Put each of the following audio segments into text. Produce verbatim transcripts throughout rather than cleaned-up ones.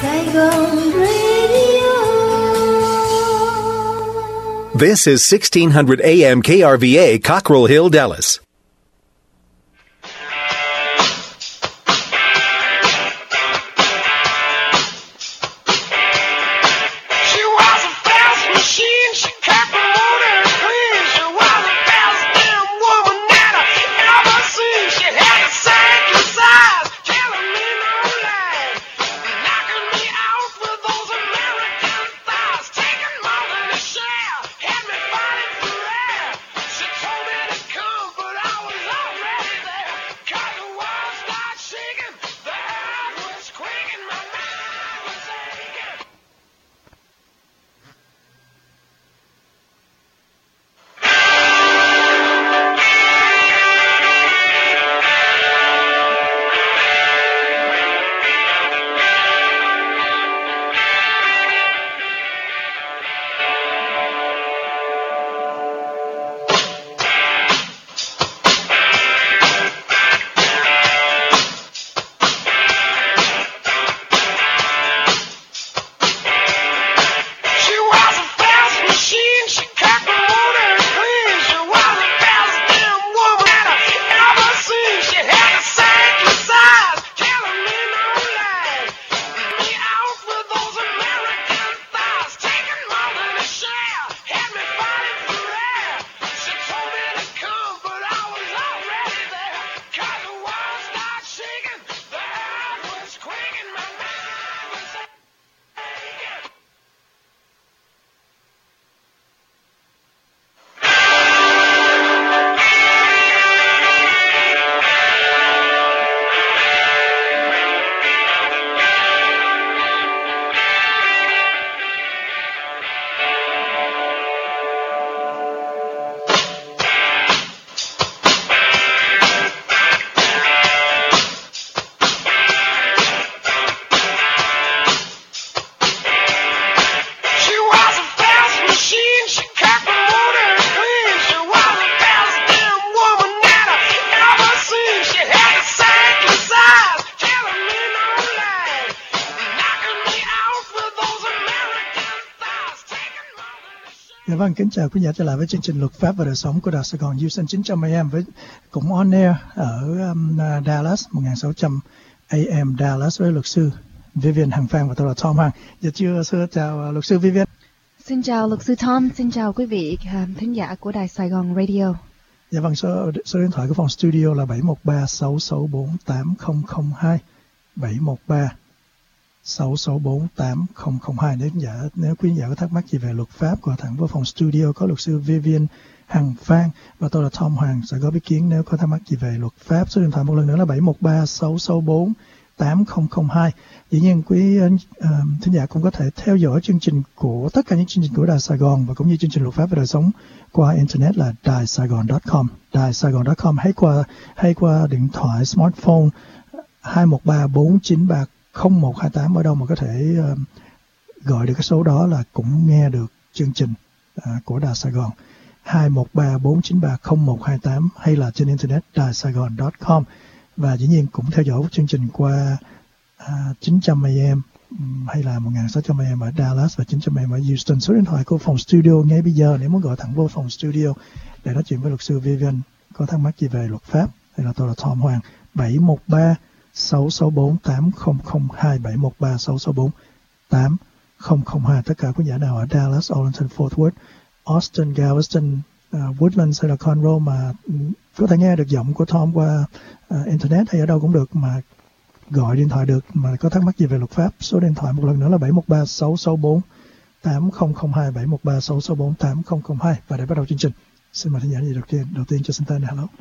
Saigon Radio. This is sixteen hundred A M K R V A, Cockrell Hill, Dallas. Dạ vâng, kính chào quý giả trở lại với chương trình Luật pháp và đời sống của Đài Sài Gòn U S A chín trăm A M với cũng on air ở um, Dallas một nghìn sáu trăm A M Dallas với luật sư Vivian Hằng Phan và tôi là Tom Hoàng. Dạ chưa xưa chào uh, luật sư Vivian. Xin chào luật sư Tom, xin chào quý vị uh, thính giả của Đài Sài Gòn Radio. Dạ vâng, số, số điện thoại của phòng studio là bảy một ba sáu sáu bốn tám không không hai, bảy một ba sáu sáu bốn tám không không hai. Nếu giả nếu quý giả có thắc mắc gì về luật pháp, gọi thẳng vào phòng studio có luật sư Vivian Hằng Phan và tôi là Tom Hoàng sẽ có ý kiến nếu có thắc mắc gì về luật pháp. Số điện thoại một lần nữa là bảy một ba sáu sáu bốn tám không không hai. Dĩ nhiên quý uh, thính giả cũng có thể theo dõi chương trình của tất cả những chương trình của Đài Sài Gòn và cũng như chương trình luật pháp và đời sống qua internet là đài saigon chấm com, đài saigon chấm com hay qua hay qua điện thoại smartphone hai một ba bốn chín ba không một hai tám, ở đâu mà có thể uh, gọi được cái số đó là cũng nghe được chương trình uh, của Đài Sài Gòn hai một ba bốn chín ba không một hai tám hay là trên internet đài saigon chấm com. Và dĩ nhiên cũng theo dõi chương trình qua uh, chín trăm A M um, hay là một nghìn sáu trăm A M ở Dallas và chín trăm A M ở Houston. Số điện thoại của phòng studio ngay bây giờ nếu muốn gọi thẳng vô phòng studio để nói chuyện với luật sư Vivian có thắc mắc gì về luật pháp hay là tôi là Tom Hoàng, bảy một ba sáu sáu bốn tám không không hai, bảy một ba sáu sáu bốn tám không không hai. Tất cả quý giả nào ở Dallas, Arlington, Fort Worth, Austin, Galveston, uh, Woodlands hay là Conroe mà um, có thể nghe được giọng của Tom qua uh, internet hay ở đâu cũng được mà gọi điện thoại được mà có thắc mắc gì về luật pháp. Số điện thoại một lần nữa là bảy một ba sáu sáu bốn tám không không hai, bảy một ba sáu sáu bốn tám không không hai. Và để bắt đầu chương trình, xin mời thính giả gì đầu tiên đầu tiên cho xin tên. Hello.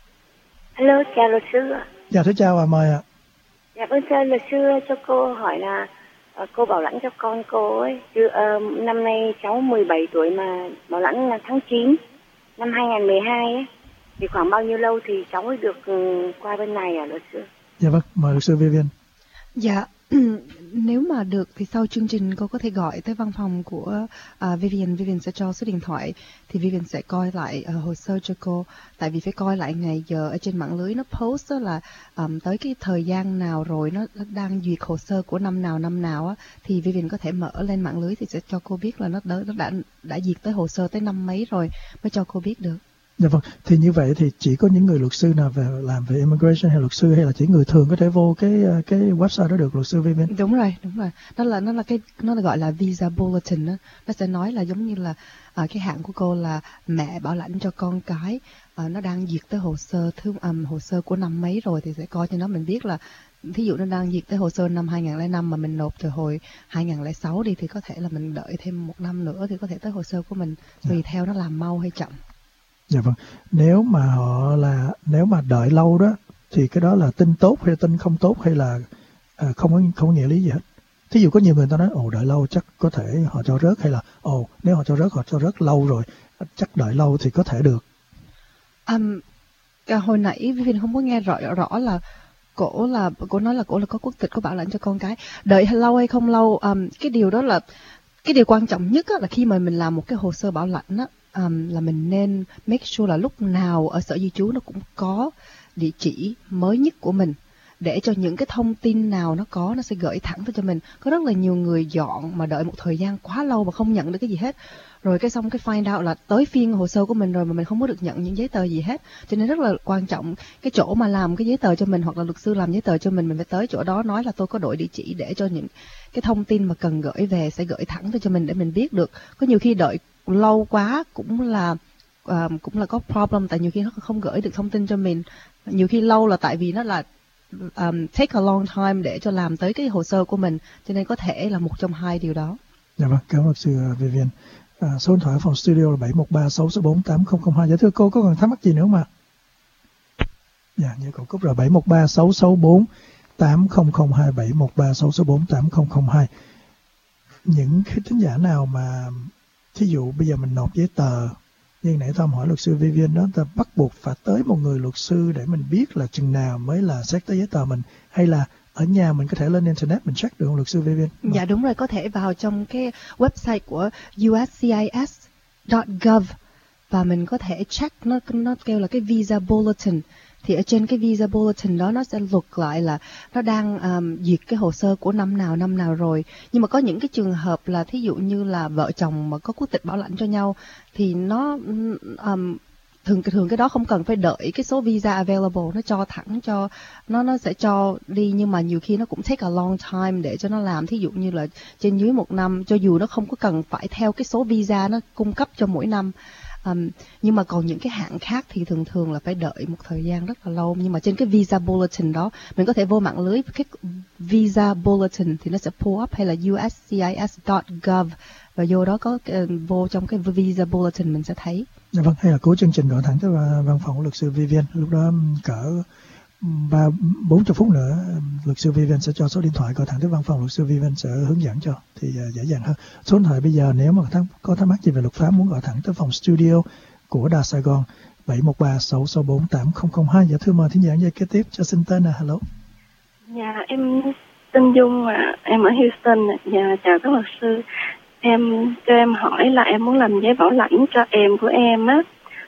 Hello, chào luật sư. Dạ, thưa chào, à, mời ạ. Dạ vâng, thưa luật sư, cho cô hỏi là uh, cô bảo lãnh cho con cô ấy. Chứ, uh, năm nay cháu mười bảy tuổi mà bảo lãnh là tháng chín năm hai nghìn mười hai ấy. Thì khoảng bao nhiêu lâu thì cháu ấy được uh, qua bên này à luật sư? Dạ vâng, mời luật sư Vivian. Dạ, Nếu mà được thì sau chương trình cô có thể gọi tới văn phòng của uh, Vivian. Vivian sẽ cho số điện thoại thì Vivian sẽ coi lại uh, hồ sơ cho cô. Tại vì phải coi lại ngày giờ ở trên mạng lưới nó post đó là um, tới cái thời gian nào rồi, nó, nó đang duyệt hồ sơ của năm nào năm nào á, thì Vivian có thể mở lên mạng lưới thì sẽ cho cô biết là nó, đã, nó đã đã duyệt tới hồ sơ tới năm mấy rồi mới cho cô biết được. Dạ vâng, thì như vậy thì chỉ có những người luật sư nào về làm về immigration hay luật sư, hay là chỉ người thường có thể vô cái cái website đó được, luật sư Vivian? Đúng rồi, đúng rồi. Nó là nó là cái nó là gọi là visa bulletin đó. Nó sẽ nói là giống như là à, cái hạng của cô là mẹ bảo lãnh cho con cái, à, nó đang duyệt tới hồ sơ thứ um, hồ sơ của năm mấy rồi thì sẽ coi cho nó mình biết là thí dụ nó đang duyệt tới hồ sơ năm hai không không năm mà mình nộp từ hồi hai không không sáu đi thì có thể là mình đợi thêm một năm nữa thì có thể tới hồ sơ của mình, tùy yeah. theo nó làm mau hay chậm. Dạ vâng. Nếu mà họ là nếu mà đợi lâu đó thì cái đó là tin tốt hay tin không tốt, hay là à, không có không có nghĩa lý gì hết. Thí dụ có nhiều người ta nói ồ đợi lâu chắc có thể họ cho rớt, hay là ồ nếu họ cho rớt họ cho rớt lâu rồi chắc đợi lâu thì có thể được. Um, hồi nãy Vivian không có nghe rõ rõ là cổ là cổ nói là cổ là có quốc tịch, có bảo lãnh cho con cái. Đợi lâu hay không lâu, um, cái điều đó là cái điều quan trọng nhất á, là khi mà mình làm một cái hồ sơ bảo lãnh á, um, là mình nên make sure là lúc nào ở sở di trú nó cũng có địa chỉ mới nhất của mình, để cho những cái thông tin nào nó có nó sẽ gửi thẳng tới cho mình. Có rất là nhiều người dọn mà đợi một thời gian quá lâu mà không nhận được cái gì hết, rồi cái xong cái find out là tới phiên hồ sơ của mình rồi mà mình không có được nhận những giấy tờ gì hết. Cho nên rất là quan trọng cái chỗ mà làm cái giấy tờ cho mình, hoặc là luật sư làm giấy tờ cho mình, mình phải tới chỗ đó nói là tôi có đổi địa chỉ, để cho những cái thông tin mà cần gửi về sẽ gửi thẳng tới cho mình để mình biết được. Có nhiều khi đợi lâu quá cũng là uh, cũng là có problem, tại nhiều khi nó không gửi được thông tin cho mình. Nhiều khi lâu là tại vì nó là um, take a long time để cho làm tới cái hồ sơ của mình, cho nên có thể là một trong hai điều đó. Dạ vâng, cảm ơn luật sư Vivian. À, số điện thoại phòng studio là bảy một ba sáu sáu bốn tám không không hai. Dạ thưa cô, có còn thắc mắc gì nữa mà? Dạ, như cậu Cúc rồi, bảy một ba sáu sáu bốn tám không không hai, bảy một ba sáu sáu bốn tám không không hai. Những cái thính giả nào mà thí dụ bây giờ mình nộp giấy tờ, nhưng nãy Tom hỏi luật sư Vivian đó, ta bắt buộc phải tới một người luật sư để mình biết là chừng nào mới là xét tới giấy tờ mình, hay là ở nhà mình có thể lên internet mình check được không, luật sư Vivian? Dạ đúng rồi, có thể vào trong cái website của u ét xê i ét chấm gov và mình có thể check, nó nó kêu là cái visa bulletin. Thì ở trên cái visa bulletin đó nó sẽ lục lại là nó đang um, duyệt cái hồ sơ của năm nào năm nào rồi. Nhưng mà có những cái trường hợp là thí dụ như là vợ chồng mà có quốc tịch bảo lãnh cho nhau thì nó um, thường thường cái đó không cần phải đợi cái số visa available, nó cho thẳng cho nó nó sẽ cho đi. Nhưng mà nhiều khi nó cũng take a long time để cho nó làm, thí dụ như là trên dưới một năm, cho dù nó không có cần phải theo cái số visa nó cung cấp cho mỗi năm. Um, nhưng mà còn những cái hạng khác thì thường thường là phải đợi một thời gian rất là lâu. Nhưng mà trên cái visa bulletin đó mình có thể vô mạng lưới cái visa bulletin thì nó sẽ pull up, hay là u ét xê i ét chấm gov và vô đó có uh, vô trong cái visa bulletin mình sẽ thấy. Dạ vâng, hay là cuối chương trình gọi thẳng tới văn phòng của luật sư Vivian, lúc đó cỡ ba bốn chục phút nữa luật sư Vivian sẽ cho số điện thoại, gọi thẳng tới văn phòng luật sư Vivian sẽ hướng dẫn cho thì uh, dễ dàng hơn. Số điện thoại bây giờ nếu mà thắc, có thắc mắc gì về luật pháp muốn gọi thẳng tới phòng studio của Đài Sài Gòn bảy một ba sáu sáu bốn tám không không hai. Dạ thưa mời thính giả dây kế tiếp, cho xin tên là hello. Dạ em tên Dung ạ, à. Em ở Houston. Dạ chào các luật sư. Em cho em hỏi là em muốn làm giấy bảo lãnh cho em của em á.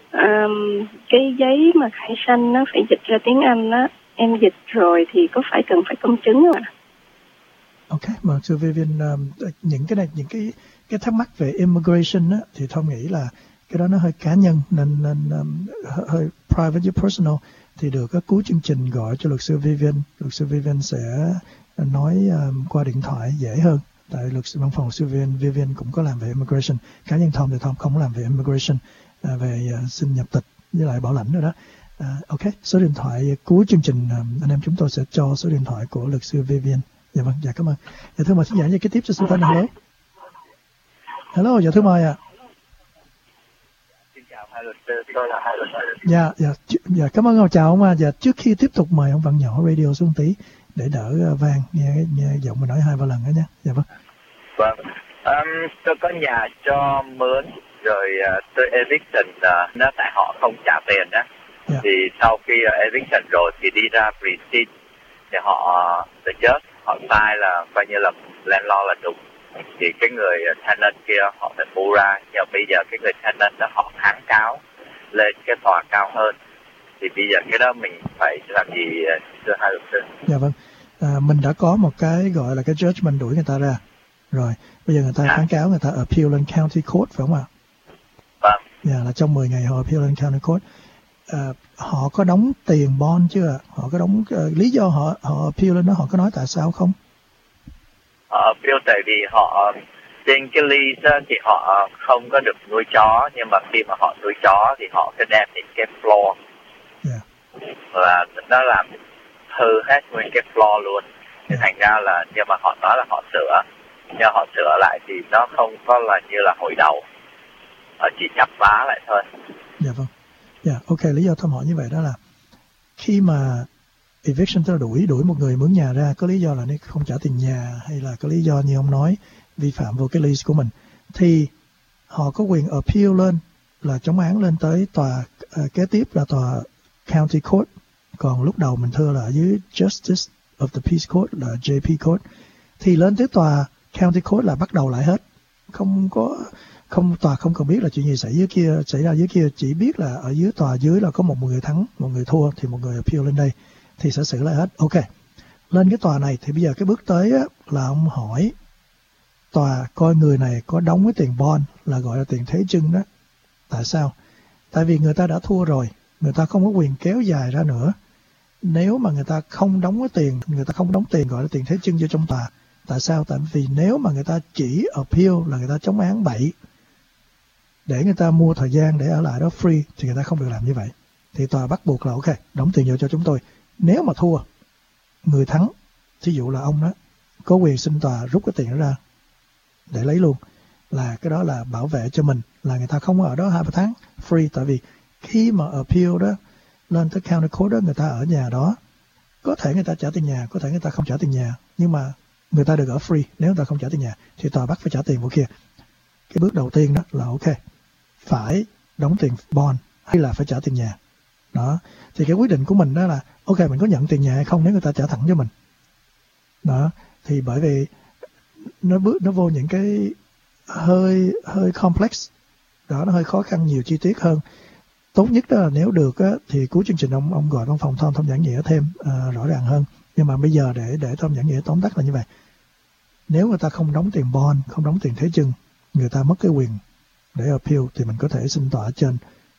Um, cái giấy mà khai sinh nó phải dịch ra tiếng Anh á, em dịch rồi thì có phải cần phải công chứng không ạ? Ok, mà sư Vivian, um, những cái này, những cái cái thắc mắc về immigration á, thì Tom nghĩ là cái đó nó hơi cá nhân nên, nên um, hơi private personal, thì được các cuối chương trình gọi cho luật sư Vivian, luật sư Vivian sẽ nói um, qua điện thoại dễ hơn. Tại luật sư văn phòng luật sư Vivian, Vivian cũng có làm về immigration. Cá nhân Tom thì Tom không làm về immigration, à, về uh, xin nhập tịch với lại bảo lãnh nữa đó. À, ok, số điện thoại cuối chương trình um, anh em chúng tôi sẽ cho số điện thoại của luật sư Vivian. Dạ vâng, dạ cảm ơn. Dạ thưa mời thính giả kế tiếp cho xin tên hello. Hello, dạ thưa mời ạ. À. Xin chào hai luật sư, tôi là hai luật sư. Dạ, dạ, dạ cảm ơn ông, chào ông ạ. Dạ trước khi tiếp tục mời ông Văn nhỏ radio xuống tí để đỡ uh, vang, nghe, nghe giọng mình nói hai ba lần đó nhé. Dạ vâng. Vâng, um, tôi có nhà cho mướn rồi uh, tôi eviction, uh, nó tại họ không trả tiền đó. Yeah. Thì sau khi uh, eviction rồi thì đi ra receipt thì họ uh, suggest họ sai là coi như là landlord là đúng, thì cái người tenant kia họ phải bù ra, nhưng bây giờ cái người tenant đó họ kháng cáo lên cái tòa cao hơn, thì bây giờ cái đó mình phải làm gì thưa hai luật sư? Dạ vâng, à, mình đã có một cái gọi là cái judgment đuổi người ta ra rồi, bây giờ người ta à. kháng cáo, người ta appeal lên county court phải không ạ? Vâng. Dạ, là trong mười ngày họ appeal lên county court. À, họ có đóng tiền bond chưa? Họ có đóng uh, lý do họ họ appeal lên đó, họ có nói tại sao không? Họ appeal tại vì họ trên cái lease thì họ không có được nuôi chó, nhưng mà khi mà họ nuôi chó thì họ sẽ đem đến cái floor. Yeah. Và nó làm hư hết nguyên cái floor luôn. Thì Yeah. thành ra là, nhưng mà họ nói là họ sửa, nhưng họ sửa lại thì nó không có là như là hồi đầu, họ chỉ chắp vá lại thôi. Dạ vâng. Dạ, yeah, ok, lý do Tom hỏi như vậy đó là khi mà eviction, tức là đuổi đuổi một người mướn nhà ra, có lý do là nếu không trả tiền nhà, hay là có lý do như ông nói vi phạm vô cái lease của mình, thì họ có quyền appeal lên, là chống án lên tới tòa uh, kế tiếp là tòa county court. Còn lúc đầu mình thưa là ở dưới Justice of the Peace Court là J P Court, thì lên tới tòa county court là bắt đầu lại hết, không có không tòa không cần biết là chuyện gì xảy dưới kia xảy ra dưới kia, chỉ biết là ở dưới tòa dưới là có một người thắng, một người thua, thì một người appeal lên đây thì sẽ xử lại hết. Ok, lên cái tòa này thì bây giờ cái bước tới á, là ông hỏi tòa coi người này có đóng cái tiền bond, là gọi là tiền thế chân đó. Tại sao? Tại vì người ta đã thua rồi, người ta không có quyền kéo dài ra nữa. Nếu mà người ta không đóng cái tiền, người ta không đóng tiền gọi là tiền thế chân vô trong tòa. Tại sao? Tại vì nếu mà người ta chỉ appeal là người ta chống án bậy, để người ta mua thời gian để ở lại đó free, thì người ta không được làm như vậy. Thì tòa bắt buộc là ok, đóng tiền vô cho chúng tôi. Nếu mà thua, người thắng, thí dụ là ông đó, có quyền xin tòa rút cái tiền đó ra để lấy luôn. Là cái đó là bảo vệ cho mình, là người ta không ở đó hai ba tháng free. Tại vì khi mà appeal đó lên tới county court đó, người ta ở nhà đó, có thể người ta trả tiền nhà, có thể người ta không trả tiền nhà, nhưng mà người ta được ở free. Nếu người ta không trả tiền nhà thì tòa bắt phải trả tiền của kia. Cái bước đầu tiên đó là ok, phải đóng tiền bond hay là phải trả tiền nhà. Đó, thì cái quyết định của mình đó là ok, mình có nhận tiền nhà hay không nếu người ta trả thẳng cho mình. Đó, thì bởi vì nó bước nó vô những cái hơi hơi complex đó, nó hơi khó khăn, nhiều chi tiết hơn. Tốt nhất đó là nếu được á, thì cuối chương trình ông ông gọi văn phòng Tom Tom giảng nghĩa thêm uh, rõ ràng hơn. Nhưng mà bây giờ để để Tom giảng nghĩa tóm tắt là như vậy. Nếu người ta không đóng tiền bond, không đóng tiền thế chân, người ta mất cái quyền để appeal, thì mình có thể xin tòa ở trên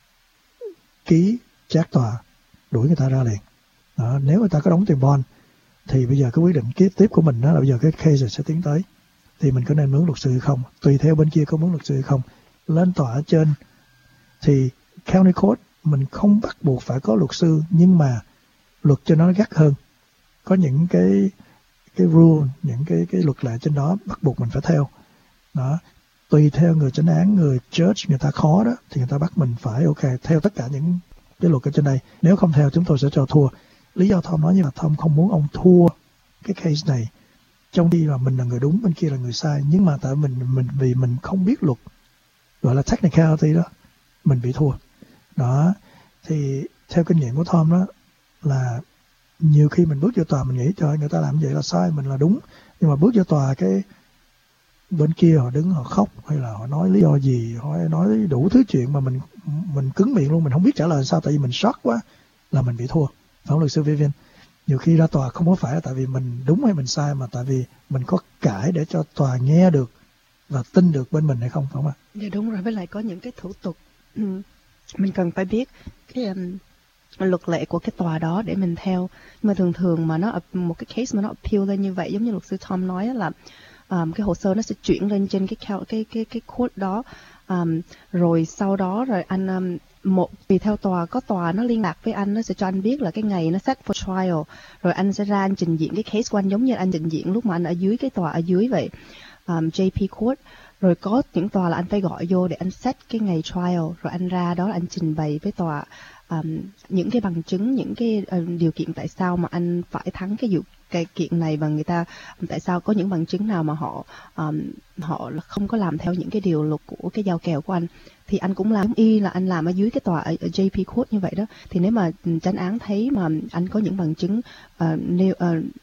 ký trác tòa đuổi người ta ra liền. Đó, nếu người ta có đóng tiền bond thì bây giờ cái quyết định kế tiếp của mình đó là bây giờ cái case sẽ tiến tới, thì mình có nên mướn luật sư hay không, tùy theo bên kia có mướn luật sư hay không. Lên tòa ở trên thì county court mình không bắt buộc phải có luật sư, nhưng mà luật cho nó gắt hơn, có những cái cái rule, những cái cái luật lệ trên đó bắt buộc mình phải theo. Đó, tùy theo người chánh án, người judge người ta khó đó, thì người ta bắt mình phải ok theo tất cả những cái luật ở trên đây. Nếu không theo chúng tôi sẽ cho thua. Lý do Tom nói như là Tom không muốn ông thua cái case này, trong khi là mình là người đúng, bên kia là người sai, nhưng mà tại mình mình vì mình không biết luật, gọi là technicality đó, mình bị thua. Đó, thì theo kinh nghiệm của Tom đó là nhiều khi mình bước vô tòa mình nghĩ trời người ta làm vậy là sai, mình là đúng, nhưng mà bước vô tòa cái bên kia họ đứng họ khóc, hay là họ nói lý do gì, họ nói đủ thứ chuyện mà mình mình cứng miệng luôn, mình không biết trả lời sao, tại vì mình sốc quá, là mình bị thua. Phải không luật sư Vivian? Nhiều khi ra tòa không có phải là tại vì mình đúng hay mình sai, mà tại vì mình có cãi để cho tòa nghe được và tin được bên mình hay không, phải không ạ? Dạ đúng rồi, với lại có những cái thủ tục ừ, mình cần phải biết cái um, luật lệ của cái tòa đó để mình theo. Nhưng mà thường thường mà nó một cái case mà nó appeal lên như vậy, giống như luật sư Tom nói là um, cái hồ sơ nó sẽ chuyển lên trên cái cái cái cái court đó, um, rồi sau đó rồi anh um, một vì theo tòa, có tòa nó liên lạc với anh, nó sẽ cho anh biết là cái ngày nó set for trial, rồi anh sẽ ra anh trình diện cái case của anh giống như anh trình diện lúc mà anh ở dưới cái tòa ở dưới vậy, um, J P Court. Rồi có những tòa là anh phải gọi vô để anh set cái ngày trial, rồi anh ra đó anh trình bày với tòa um, những cái bằng chứng, những cái uh, điều kiện tại sao mà anh phải thắng cái vụ cái kiện này, và người ta tại sao có những bằng chứng nào mà họ um, họ không có làm theo những cái điều luật của cái giao kèo của anh, thì anh cũng làm y là anh làm ở dưới cái tòa ở, ở J P Court như vậy đó. Thì nếu mà chánh án thấy mà anh có những bằng chứng uh, nêu uh,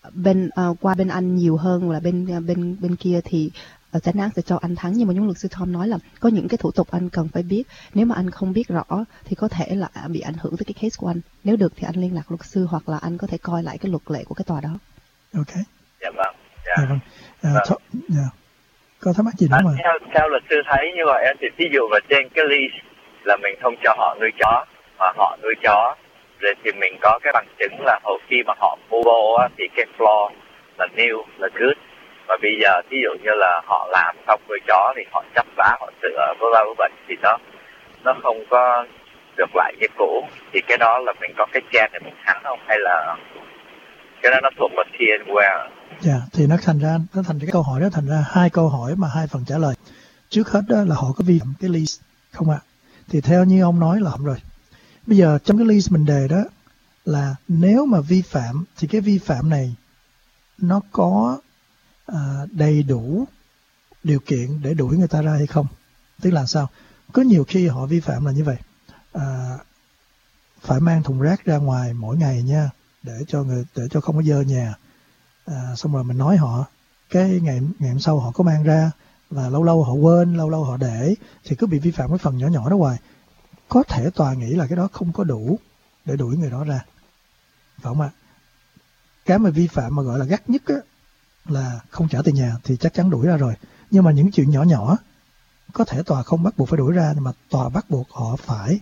bên uh, qua bên anh nhiều hơn là bên uh, bên bên kia thì uh, chánh án sẽ cho anh thắng. Nhưng mà giống luật sư Tom nói là có những cái thủ tục anh cần phải biết. Nếu mà anh không biết rõ thì có thể là bị ảnh hưởng tới cái case của anh. Nếu được thì anh liên lạc luật sư hoặc là anh có thể coi lại cái luật lệ của cái tòa đó. Ok. Dạ vâng. Dạ, dạ vâng. À, vâng. Th- yeah. Có thắc mắc gì nữa À, mà? theo, theo luật sư thấy như vậy á, thì ví dụ vào trên cái lease là mình không cho họ nuôi chó, mà họ nuôi chó, rồi thì mình có cái bằng chứng là hồi khi mà họ mua vô á, thì cái floor là new, là good. Và bây giờ ví dụ như là họ làm xong nuôi chó thì họ chắp vá, họ sửa vân vân vân thì nó nó không có được lại như cũ. Thì cái đó là mình có cái chen để mình thắng không, hay là cái đó nó thuộc vào T and Ware? Dạ, yeah, thì nó thành ra nó thành cái câu hỏi đó thành ra hai câu hỏi mà hai phần trả lời. Trước hết đó là họ có vi phạm cái lease không ạ? À? Thì theo như ông nói là không rồi. Bây giờ trong cái lease mình đề đó là nếu mà vi phạm thì cái vi phạm này nó có à, đầy đủ điều kiện để đuổi người ta ra hay không? Tức là sao? Có nhiều khi họ vi phạm là như vậy. À, phải mang thùng rác ra ngoài mỗi ngày nha, để cho người để cho không có dơ nhà. À, xong rồi mình nói họ cái ngày ngày hôm sau họ có mang ra và lâu lâu họ quên, lâu lâu họ để thì cứ bị vi phạm cái phần nhỏ nhỏ đó hoài. Có thể tòa nghĩ là cái đó không có đủ để đuổi người đó ra, phải không ạ? Cái mà vi phạm mà gọi là gắt nhất á, là không trả tiền nhà thì chắc chắn đuổi ra rồi. Nhưng mà những chuyện nhỏ nhỏ có thể tòa không bắt buộc phải đuổi ra, nhưng mà tòa bắt buộc họ phải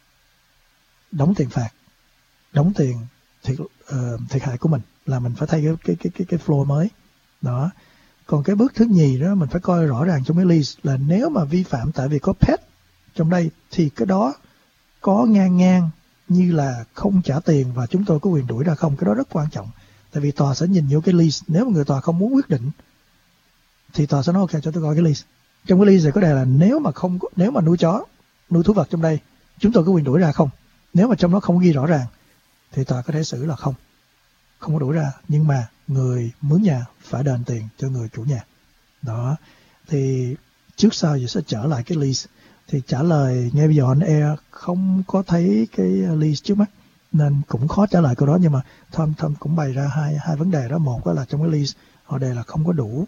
đóng tiền phạt, đóng tiền thiệt, uh, thiệt hại của mình, là mình phải thay cái cái cái cái, cái floor mới đó. Còn cái bước thứ nhì đó mình phải coi rõ ràng trong cái lease là nếu mà vi phạm tại vì có pet trong đây thì cái đó có ngang ngang như là không trả tiền và chúng tôi có quyền đuổi ra không. Cái đó rất quan trọng, tại vì tòa sẽ nhìn vô cái lease. Nếu mà người tòa không muốn quyết định thì tòa sẽ nói ok cho tôi coi cái lease. Trong cái lease này có đề là nếu mà không nếu mà nuôi chó, nuôi thú vật trong đây chúng tôi có quyền đuổi ra không. Nếu mà trong đó không ghi rõ ràng thì tòa có thể xử là không không có đuổi ra, nhưng mà người mướn nhà phải đền tiền cho người chủ nhà đó. Thì trước sau gì sẽ trở lại cái lease. Thì trả lời ngay bây giờ on air không có thấy cái lease trước mắt nên cũng khó trả lời câu đó. Nhưng mà Tom Tom cũng bày ra hai hai vấn đề đó. Một đó là trong cái lease họ đề là không có đủ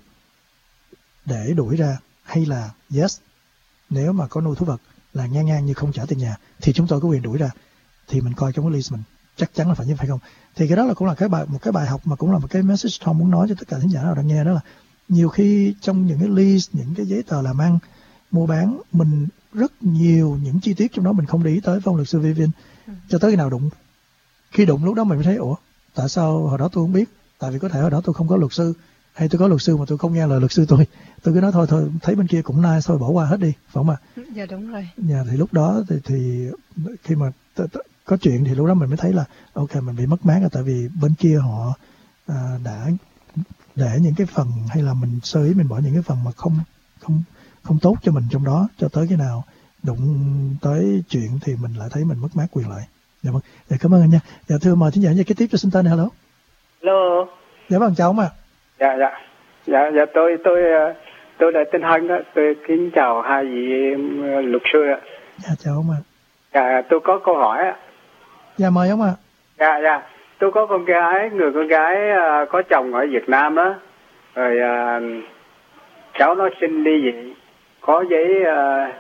để đuổi ra, hay là yes, nếu mà có nuôi thú vật là ngang ngang như không trả tiền nhà thì chúng tôi có quyền đuổi ra. Thì mình coi trong cái lease mình chắc chắn là phải như phải không. Thì cái đó là cũng là cái bài một cái bài học mà cũng là một cái message Tom muốn nói cho tất cả khán giả nào đang nghe, đó là nhiều khi trong những cái lease, những cái giấy tờ làm ăn mua bán, mình rất nhiều những chi tiết trong đó mình không để ý tới, phong luật sư Vivian, ừ. cho tới khi nào đụng. Khi đụng lúc đó mình mới thấy ủa tại sao hồi đó tôi không biết. Tại vì có thể hồi đó tôi không có luật sư, hay tôi có luật sư mà tôi không nghe lời luật sư tôi tôi cứ nói thôi thôi thấy bên kia cũng nice thôi bỏ qua hết đi, phải không ạ? Dạ đúng rồi. Dạ thì lúc đó thì, thì khi mà t- t- có chuyện thì lúc đó mình mới thấy là ok mình bị mất mát là tại vì bên kia họ à, đã để những cái phần, hay là mình sơ ý mình bỏ những cái phần mà không không không tốt cho mình trong đó, cho tới cái nào đụng tới chuyện thì mình lại thấy mình mất mát quyền lợi. Dạ vâng, dạ cảm ơn anh nha. Dạ thưa mời thính giả cái tiếp cho xin tên. Hello. Hello. Dạ vâng chào ông ạ. À. Dạ dạ dạ dạ tôi tôi tôi là tên Hân đó. Tôi kính chào hai vị luật sư ạ. Dạ chào ông ạ. À. Dạ tôi có câu hỏi ạ. Dạ mời ông ạ. À. Dạ dạ tôi có con gái, người con gái uh, có chồng ở Việt Nam đó, rồi uh, cháu nó xin ly dị, có giấy uh,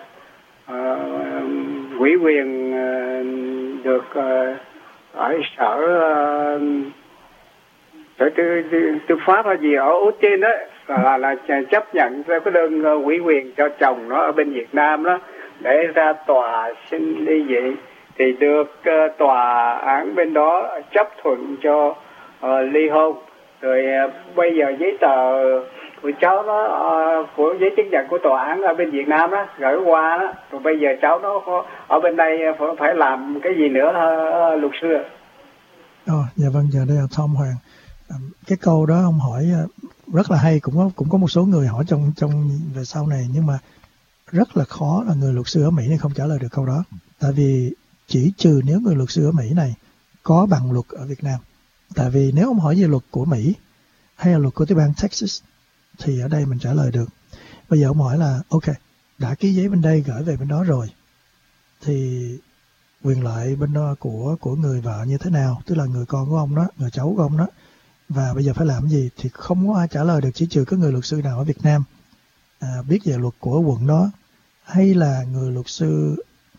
uh, ủy quyền uh, được uh, ở sở uh, sở tư, tư, tư pháp hay gì ở Úc trên đó là, là là chấp nhận theo cái đơn uh, ủy quyền cho chồng nó ở bên Việt Nam đó để ra tòa xin ly dị, thì được uh, tòa án bên đó chấp thuận cho uh, ly hôn. Rồi uh, bây giờ giấy tờ của cháu nó uh, của giấy chứng nhận của tòa án ở bên Việt Nam đó gửi qua đó, rồi bây giờ cháu nó có, ở bên đây phải, phải làm cái gì nữa uh, luật sư? Ồ, oh, dạ vâng, giờ đây là Tom Hoàng. Um, cái câu đó ông hỏi uh, rất là hay, cũng có cũng có một số người hỏi trong trong về sau này, nhưng mà rất là khó là người luật sư ở Mỹ này không trả lời được câu đó. Tại vì chỉ trừ nếu người luật sư ở Mỹ này có bằng luật ở Việt Nam. Tại vì nếu ông hỏi về luật của Mỹ hay là luật của tiểu bang Texas thì ở đây mình trả lời được. Bây giờ ông hỏi là ok, đã ký giấy bên đây gửi về bên đó rồi thì quyền lợi bên đó của của người vợ như thế nào, tức là người con của ông đó, người cháu của ông đó, và bây giờ phải làm gì thì không có ai trả lời được, chỉ trừ có người luật sư nào ở Việt Nam à, biết về luật của quận đó, hay là người luật sư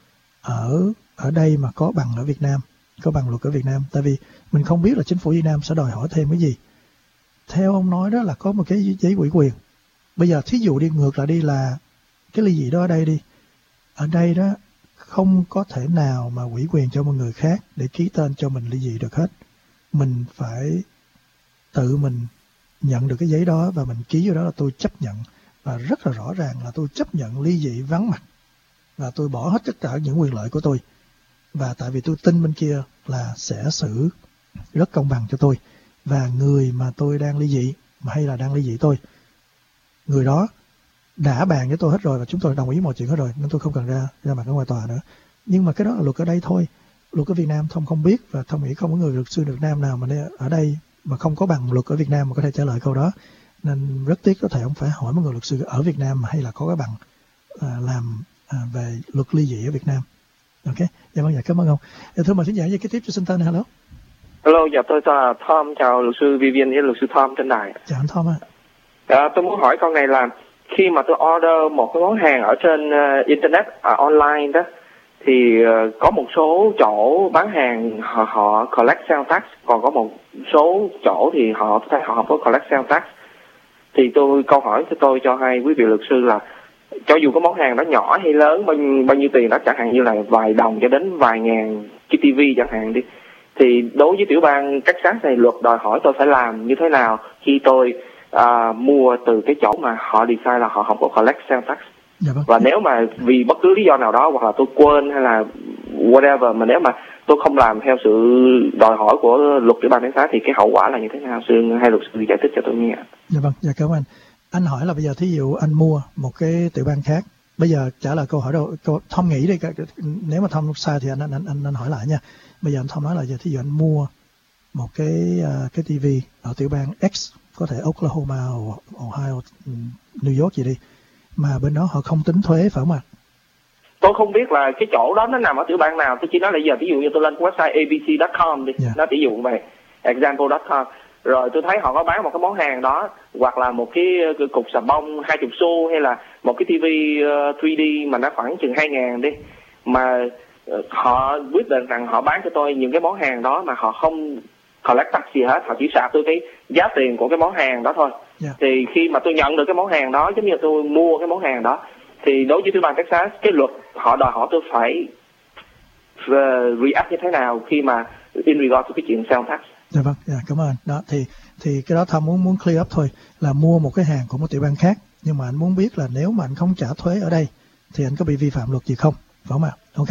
ở ở đây mà có bằng ở Việt Nam, có bằng luật ở Việt Nam. Tại vì mình không biết là chính phủ Việt Nam sẽ đòi hỏi thêm cái gì. Theo ông nói đó là có một cái giấy ủy quyền. Bây giờ thí dụ đi ngược lại đi là cái ly dị đó ở đây đi, ở đây đó không có thể nào mà ủy quyền cho một người khác để ký tên cho mình ly dị được hết. Mình phải tự mình nhận được cái giấy đó và mình ký vào đó là tôi chấp nhận, và rất là rõ ràng là tôi chấp nhận ly dị vắng mặt và tôi bỏ hết tất cả những quyền lợi của tôi, và tại vì tôi tin bên kia là sẽ xử rất công bằng cho tôi, và người mà tôi đang ly dị mà hay là đang ly dị tôi, người đó đã bàn với tôi hết rồi và chúng tôi đồng ý mọi chuyện hết rồi, nên tôi không cần ra ra mặt ở ngoài tòa nữa. Nhưng mà cái đó là luật ở đây thôi. Luật ở Việt Nam Thông không biết, và Thông nghĩ không có người luật sư Việt Nam nào mà ở đây mà không có bằng luật ở Việt Nam mà có thể trả lời câu đó. Nên rất tiếc, có thể ông phải hỏi một người luật sư ở Việt Nam mà hay là có cái bằng à, làm à, về luật ly dị ở Việt Nam. Ok, dạ vâng, dạ cảm ơn ông. Dạ, thưa mời thính giả với cái tiếp cho xin tên này. Hello. Hello, dạ tôi là Tom, chào luật sư Vivian với luật sư Tom trên đài. Chào anh Tom ạ. À, tôi muốn hỏi câu này là khi mà tôi order một cái món hàng ở trên uh, internet, uh, online đó, thì uh, có một số chỗ bán hàng họ, họ collect sales tax, còn có một số chỗ thì họ thấy họ không có collect sales tax. Thì tôi câu hỏi cho tôi cho hai quý vị luật sư là cho dù có món hàng đó nhỏ hay lớn, bao, bao nhiêu tiền đó, chẳng hạn như là vài đồng cho đến vài ngàn cái tivi chẳng hạn đi, thì đối với tiểu bang Texas này, luật đòi hỏi tôi phải làm như thế nào khi tôi à, mua từ cái chỗ mà họ decide là họ không có collect sales tax. Dạ vâng. Và nếu mà vì bất cứ lý do nào đó, hoặc là tôi quên hay là whatever, mà nếu mà tôi không làm theo sự đòi hỏi của luật tiểu bang Texas thì cái hậu quả là như thế nào? Sư hay luật sư giải thích cho tôi nghe. Dạ vâng, dạ cảm ơn anh. Anh hỏi là bây giờ thí dụ anh mua một cái tiểu bang khác, bây giờ trả lời câu hỏi đâu, câu Tom nghĩ đi, nếu mà Tom sai thì anh anh anh anh hỏi lại nha. Bây giờ anh Tom nói là giờ thí dụ anh mua một cái uh, cái tivi ở tiểu bang X, có thể Oklahoma, Ohio, New York gì đi, mà bên đó họ không tính thuế phải không ạ? Tôi không biết là cái chỗ đó nó nằm ở tiểu bang nào. Tôi chỉ nói là giờ ví dụ như tôi lên website a b c chấm com đi, yeah. Nó chỉ dụ về example chấm com, rồi tôi thấy họ có bán một cái món hàng đó, hoặc là một cái, cái cục xà bông hai chục xu, hay là một cái tivi uh, ba D mà nó khoảng chừng hai ngàn đi, mà uh, họ quyết định rằng họ bán cho tôi những cái món hàng đó mà họ không collect tax gì hết, họ chỉ sạp tôi cái giá tiền của cái món hàng đó thôi. Yeah. Thì khi mà tôi nhận được cái món hàng đó, giống như tôi mua cái món hàng đó, thì đối với tiểu bang Texas, cái luật họ đòi hỏi tôi phải uh, react như thế nào khi mà in regard to cái chuyện sales tax. Dạ vâng, dạ, cảm ơn. Đó thì thì cái đó Tom muốn muốn clear up thôi, là mua một cái hàng của một tiểu bang khác, nhưng mà anh muốn biết là nếu mà anh không trả thuế ở đây thì anh có bị vi phạm luật gì không, phải không ạ? Ok.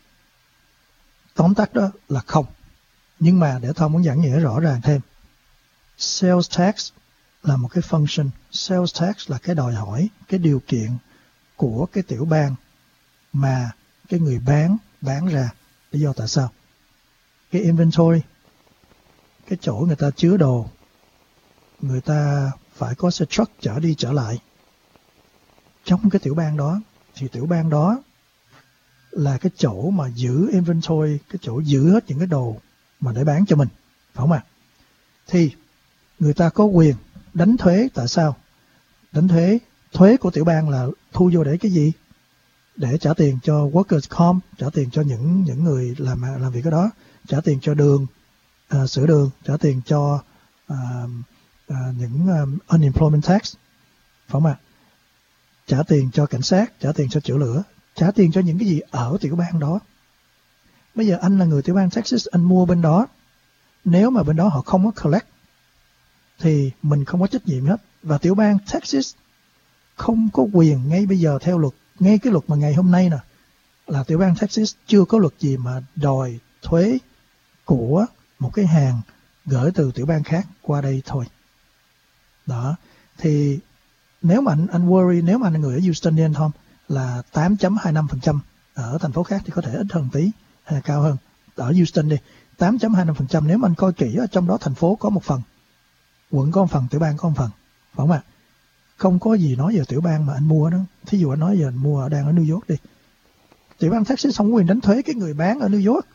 Tóm tắt đó là không. Nhưng mà để Tom muốn giảng nghĩa rõ ràng thêm, sales tax là một cái function, sales tax là cái đòi hỏi, cái điều kiện của cái tiểu bang mà cái người bán bán ra. Lý do tại sao? Cái inventory, cái chỗ người ta chứa đồ, người ta phải có xe truck chở đi chở lại. Trong cái tiểu bang đó, thì tiểu bang đó là cái chỗ mà giữ inventory, cái chỗ giữ hết những cái đồ mà để bán cho mình, phải không ạ? Thì người ta có quyền đánh thuế. Tại sao? Đánh thuế, thuế của tiểu bang là thu vô để cái gì? Để trả tiền cho workers comp, trả tiền cho những những người làm làm việc cái đó, trả tiền cho đường, uh, sửa đường, trả tiền cho uh, uh, những um, unemployment tax, phải không ạ? Trả tiền cho cảnh sát, trả tiền cho chữa lửa, trả tiền cho những cái gì ở tiểu bang đó. Bây giờ anh là người tiểu bang Texas, anh mua bên đó, nếu mà bên đó họ không có collect thì mình không có trách nhiệm hết. Và tiểu bang Texas không có quyền ngay bây giờ theo luật, ngay cái luật mà ngày hôm nay nè, là tiểu bang Texas chưa có luật gì mà đòi thuế của một cái hàng gửi từ tiểu bang khác qua đây thôi. Đó, thì nếu mà anh, anh worry, nếu mà anh là người ở Houston đi anh Tom, là tám phẩy hai mươi lăm phần trăm, ở thành phố khác thì có thể ít hơn tí, hay là cao hơn. Ở Houston đi, tám phẩy hai mươi lăm phần trăm, nếu mà anh coi kỹ ở trong đó thành phố có một phần, quận có một phần, tiểu bang có một phần, phải không ạ? Không có gì nói về tiểu bang mà anh mua đó. Thí dụ anh nói giờ anh mua đang ở New York đi, tiểu bang Texas không có quyền đánh thuế cái người bán ở New York,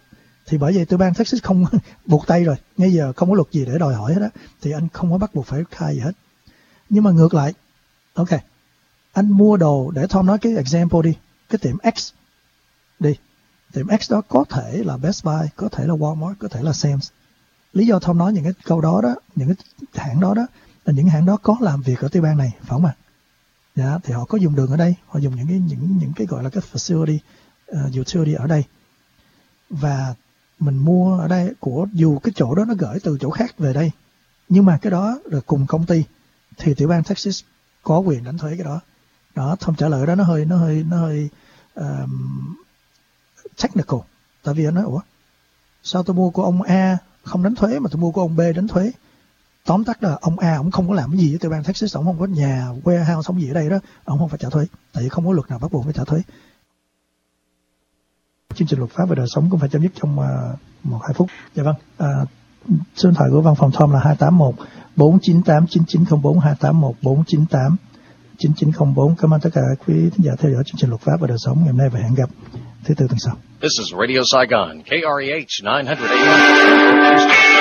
Thì bởi vậy tiểu bang Texas không buộc tay rồi, ngay giờ không có luật gì để đòi hỏi hết á, thì anh không có bắt buộc phải khai gì hết. Nhưng mà ngược lại, ok, anh mua đồ, để Tom nói cái example đi, cái tiệm X đi, tiệm X đó có thể là Best Buy, có thể là Walmart, có thể là Sam's. Lý do Tom nói những cái câu đó đó, những cái hãng đó đó, là những hãng đó có làm việc ở tiểu bang này, phải không ạ? Dạ, thì họ có dùng đường ở đây, họ dùng những cái những những cái gọi là cái facility, uh, utility ở đây, và mình mua ở đây của dù cái chỗ đó nó gửi từ chỗ khác về đây, nhưng mà cái đó rồi cùng công ty, thì tiểu bang Texas có quyền đánh thuế cái đó. Đó, Tom trả lời đó nó hơi nó hơi nó hơi um, technical, tại vì anh nói ủa sao tôi mua của ông A không đánh thuế mà tôi mua của ông B đánh thuế? Tóm tắt là ông A ông không có làm cái gì với tiểu bang Texas, ông không có nhà warehouse không gì ở đây đó, ông không phải trả thuế, tại vì không có luật nào bắt buộc phải trả thuế. Chương trình luật pháp và đời sống cũng phải chấm dứt trong uh, một hai phút. Dạ vâng. Uh, số điện thoại của văn phòng Tom là hai tám một bốn chín tám chín chín không bốn, hai tám một bốn chín tám chín chín không bốn. Cảm ơn tất cả quý thính giả theo dõi chương trình luật pháp và đời sống ngày hôm nay, và hẹn gặp thứ tư tuần sau. This is Radio Saigon, K R E H nine hundred A M.